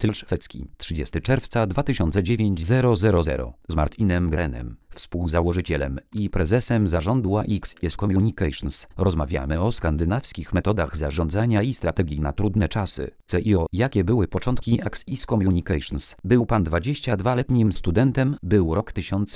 Styl szwedzki. 30 czerwca 2009 000 z Martinem Grenem, współzałożycielem i prezesem zarządu AXIS Communications. Rozmawiamy o skandynawskich metodach zarządzania i strategii na trudne czasy. CIO. Jakie były początki AXIS Communications? Był pan 22-letnim studentem, był rok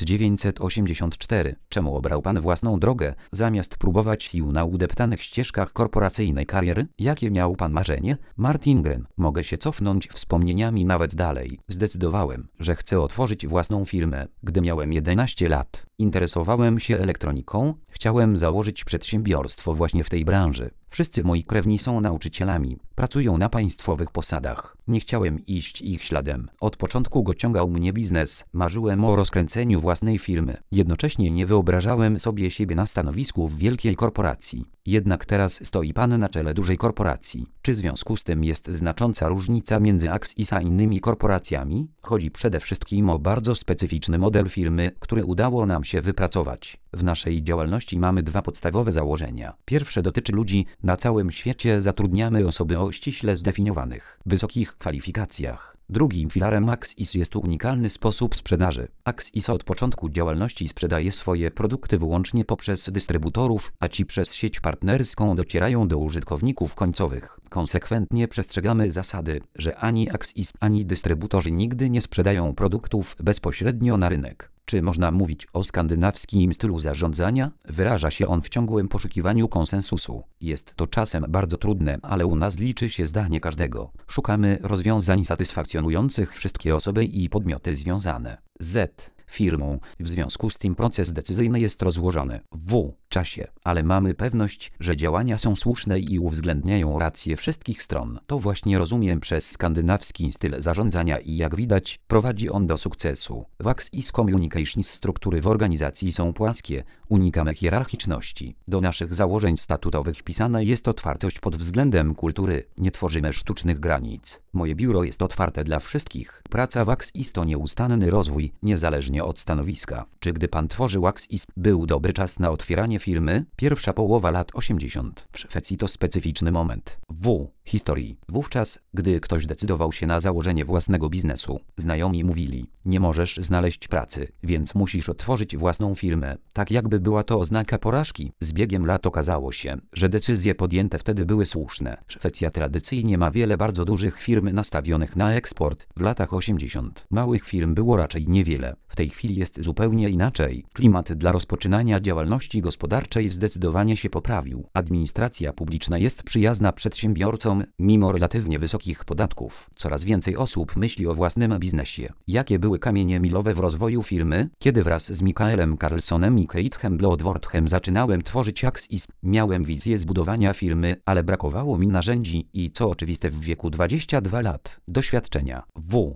1984. Czemu obrał pan własną drogę, zamiast próbować sił na udeptanych ścieżkach korporacyjnej kariery? Jakie miał pan marzenie? Martin Gren. Mogę się cofnąć wspomnieniami nawet dalej. Zdecydowałem, że chcę otworzyć własną firmę, gdy miałem 11 lat. Interesowałem się elektroniką, chciałem założyć przedsiębiorstwo właśnie w tej branży. Wszyscy moi krewni są nauczycielami, pracują na państwowych posadach. Nie chciałem iść ich śladem. Od początku ciągał mnie biznes, marzyłem o rozkręceniu własnej firmy. Jednocześnie nie wyobrażałem sobie siebie na stanowisku w wielkiej korporacji. Jednak teraz stoi pan na czele dużej korporacji. Czy w związku z tym jest znacząca różnica między AXIS a innymi korporacjami? Chodzi przede wszystkim o bardzo specyficzny model firmy, który udało nam się wypracować. W naszej działalności mamy dwa podstawowe założenia. Pierwsze dotyczy ludzi. Na całym świecie zatrudniamy osoby o ściśle zdefiniowanych, wysokich kwalifikacjach. Drugim filarem AXIS jest unikalny sposób sprzedaży. AXIS od początku działalności sprzedaje swoje produkty wyłącznie poprzez dystrybutorów, a ci przez sieć partnerską docierają do użytkowników końcowych. Konsekwentnie przestrzegamy zasady, że ani AXIS, ani dystrybutorzy nigdy nie sprzedają produktów bezpośrednio na rynek. Czy można mówić o skandynawskim stylu zarządzania? Wyraża się on w ciągłym poszukiwaniu konsensusu. Jest to czasem bardzo trudne, ale u nas liczy się zdanie każdego. Szukamy rozwiązań satysfakcjonujących wszystkie osoby i podmioty związane z firmą. W związku z tym proces decyzyjny jest rozłożony w czasie, ale mamy pewność, że działania są słuszne i uwzględniają racje wszystkich stron. To właśnie rozumiem przez skandynawski styl zarządzania i jak widać, prowadzi on do sukcesu. W AXIS Communications struktury w organizacji są płaskie, unikamy hierarchiczności. Do naszych założeń statutowych wpisana jest otwartość pod względem kultury. Nie tworzymy sztucznych granic. Moje biuro jest otwarte dla wszystkich. Praca w AXIS to nieustanny rozwój, niezależnie od stanowiska. Czy gdy pan tworzył AXIS, był dobry czas na otwieranie firmy? Pierwsza połowa lat 80. w Szwecji to specyficzny moment w historii. Wówczas, gdy ktoś decydował się na założenie własnego biznesu, znajomi mówili: nie możesz znaleźć pracy, więc musisz otworzyć własną firmę. Tak jakby była to oznaka porażki. Z biegiem lat okazało się, że decyzje podjęte wtedy były słuszne. Szwecja tradycyjnie ma wiele bardzo dużych firm nastawionych na eksport. W latach 80. małych firm było raczej niewiele. W tej chwili jest zupełnie inaczej. Klimat dla rozpoczynania działalności gospodarczej zdecydowanie się poprawił. Administracja publiczna jest przyjazna przedsiębiorcom, mimo relatywnie wysokich podatków. Coraz więcej osób myśli o własnym biznesie. Jakie były kamienie milowe w rozwoju firmy? Kiedy wraz z Mikaelem Karlsonem i Keithem Blodworthem zaczynałem tworzyć AXIS, miałem wizję zbudowania firmy, ale brakowało mi narzędzi i, co oczywiste w wieku 22 lat, doświadczenia. W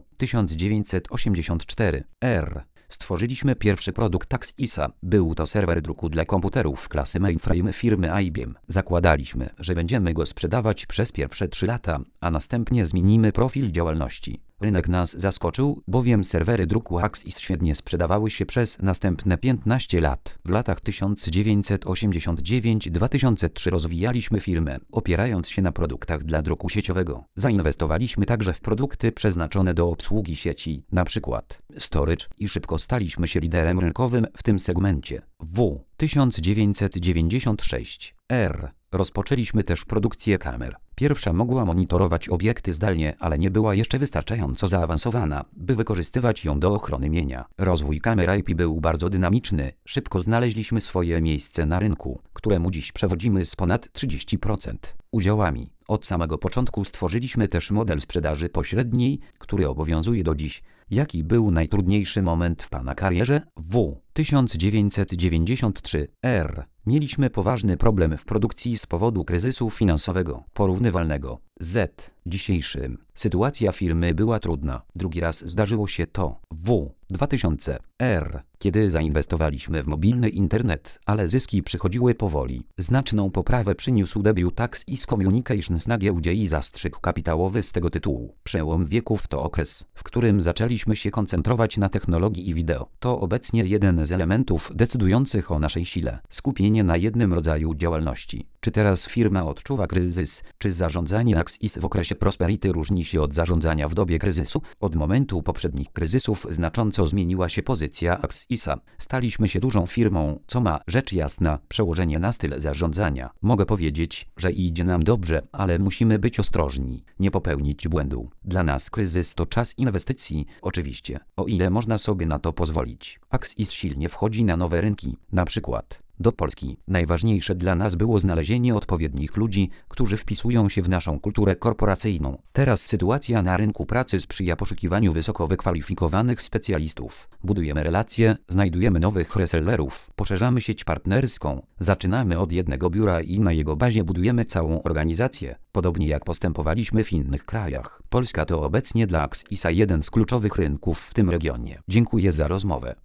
1984 stworzyliśmy pierwszy produkt AXIS-a. Był to serwer druku dla komputerów klasy mainframe firmy IBM. Zakładaliśmy, że będziemy go sprzedawać przez pierwsze 3 lata, a następnie zmienimy profil działalności. Rynek nas zaskoczył, bowiem serwery druku AXIS świetnie sprzedawały się przez następne 15 lat. W latach 1989-2003 rozwijaliśmy firmę, opierając się na produktach dla druku sieciowego. Zainwestowaliśmy także w produkty przeznaczone do obsługi sieci, np. storage, i szybko staliśmy się liderem rynkowym w tym segmencie. W 1996 rozpoczęliśmy też produkcję kamer. Pierwsza mogła monitorować obiekty zdalnie, ale nie była jeszcze wystarczająco zaawansowana, by wykorzystywać ją do ochrony mienia. Rozwój kamer IP był bardzo dynamiczny. Szybko znaleźliśmy swoje miejsce na rynku, któremu dziś przewodzimy z ponad 30% udziałami. Od samego początku stworzyliśmy też model sprzedaży pośredniej, który obowiązuje do dziś. Jaki był najtrudniejszy moment w pana karierze? W 1993 mieliśmy poważny problem w produkcji z powodu kryzysu finansowego, porównywalnego z dzisiejszym. Sytuacja firmy była trudna. Drugi raz zdarzyło się to w 2000 r. Kiedy zainwestowaliśmy w mobilny internet, ale zyski przychodziły powoli. Znaczną poprawę przyniósł debiut Axis Communications na giełdzie i zastrzyk kapitałowy z tego tytułu. Przełom wieków to okres, w którym zaczęliśmy się koncentrować na technologii i wideo. To obecnie jeden z elementów decydujących o naszej sile. Skupienie na jednym rodzaju działalności. Czy teraz firma odczuwa kryzys? Czy zarządzanie Axis w okresie prosperity różni się od zarządzania w dobie kryzysu? Od momentu poprzednich kryzysów znacząco zmieniła się pozycja Axisa. Staliśmy się dużą firmą, co ma, rzecz jasna, przełożenie na styl zarządzania. Mogę powiedzieć, że idzie nam dobrze, ale musimy być ostrożni, nie popełnić błędu. Dla nas kryzys to czas inwestycji, oczywiście, o ile można sobie na to pozwolić. Axis silnie wchodzi na nowe rynki, na przykład do Polski. Najważniejsze dla nas było znalezienie odpowiednich ludzi, którzy wpisują się w naszą kulturę korporacyjną. Teraz sytuacja na rynku pracy sprzyja poszukiwaniu wysoko wykwalifikowanych specjalistów. Budujemy relacje, znajdujemy nowych resellerów, poszerzamy sieć partnerską, zaczynamy od jednego biura i na jego bazie budujemy całą organizację. Podobnie jak postępowaliśmy w innych krajach. Polska to obecnie dla Axisa jeden z kluczowych rynków w tym regionie. Dziękuję za rozmowę.